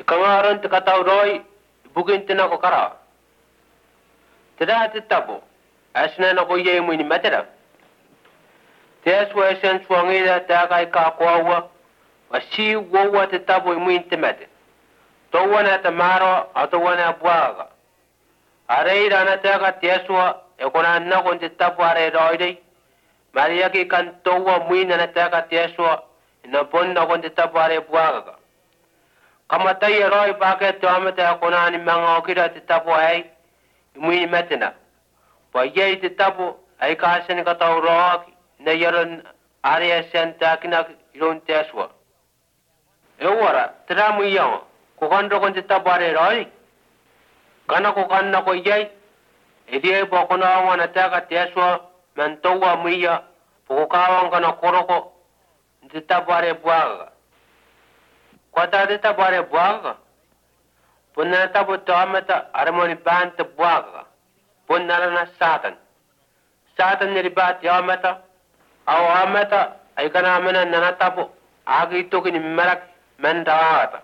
Kamaran te katau roi bukin tina ko kara. Tada te tabo. Asna na ko ye mu ni matera. Te aswa sen suangida ta kai ka kwawa. Wasi wowa te tabo mu intimate. To wana te maro ato wana buaga. Are rana ta ka te aswa e kona na ko te tabo are roi dei. Maria ki kan towa mu na ta ka te aswa na pon na ko te tabo are buaga. Kamatai roi pake te amate akona ni manga okira te tapo ai mui metena. Pa ye te tapo ai ka sen ka tau roaki na yaron area sen takina iron te aswa. E ora tra mu yo ko kando kon te tapo are roi. Kana ko kanna ko ye e die po kona wana taka te aswa man towa mu ya po ka kana koroko te tapo are buaga. Kota de tabare buaga. Punna tabu tamata armoni bant buaga. Punna na Satan. Satan ni ribat yamata. Aw amata ay kana mena nana tabu agi tokini merak mendata.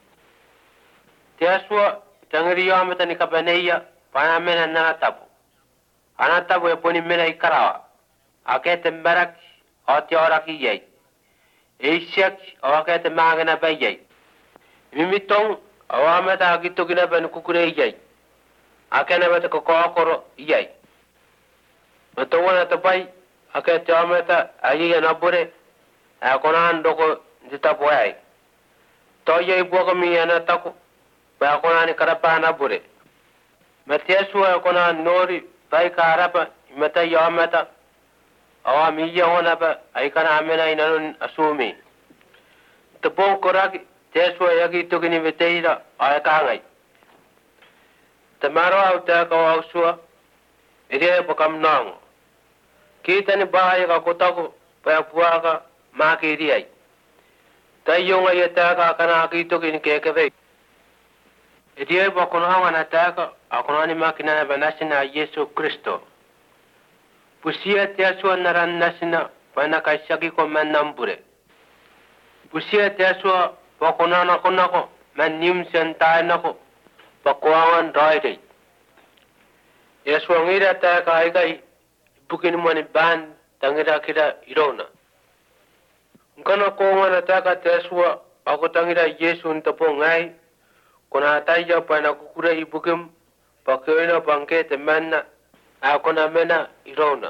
Tiaswa tangri yamata ni kabaneya pana mena nana tabu. Ana tabu e poni mena ikarawa. Akete merak oti oraki yei. Ishak awakete magana bayay. Mimitong awamata agito gina ban kukure yay. Akena bata kokoro yay. Matawana tapay akete awamata ayi anabure akona andoko ditapoy. Toye buka mi anatako ba akona ni karapa anabure. Matiasu akona nori bai karapa mata yamata awami yawana ba aikana amena inanun asumi. Tepong koraki teswa yagi tugini veteira ayakangai. Temaro au teka au sua ide pakam nang. Kita ni bahaya ka kotako pa puaka maki riai. Tayong ay teka kana aki tugini kekeve. Ide pakunanga na teka akunani makina na banasina Yesu Kristo. Pusia teswa naran nasina panakaisaki ko manambure. Pusia teswa pakunana kunako manim sentai nako pakuangan roide. Yeswa ngira ta kai bukin mani ban tangira kira irona. Ngana ko ngana ta ka teswa ako tangira Yesu ntapongai kuna taya pana kukura ibukim pakoina bangkete manna akona mena irona.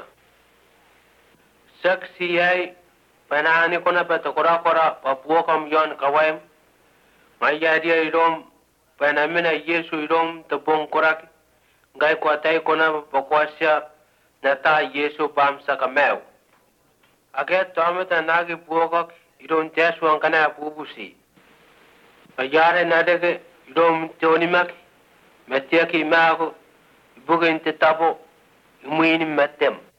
Saksi ai panani kona pata kora papuokam yon kawaim. Maya dia irom panamena Yesu irom tepong koraki. Ngai kuatai kona pakuasya nata Yesu bamsa kameu. Ake tamata nagi puokak irom tesu angkana pubusi. Ayare nadege irom teonimaki. Metiaki mago ibugin te tabo imuini matem.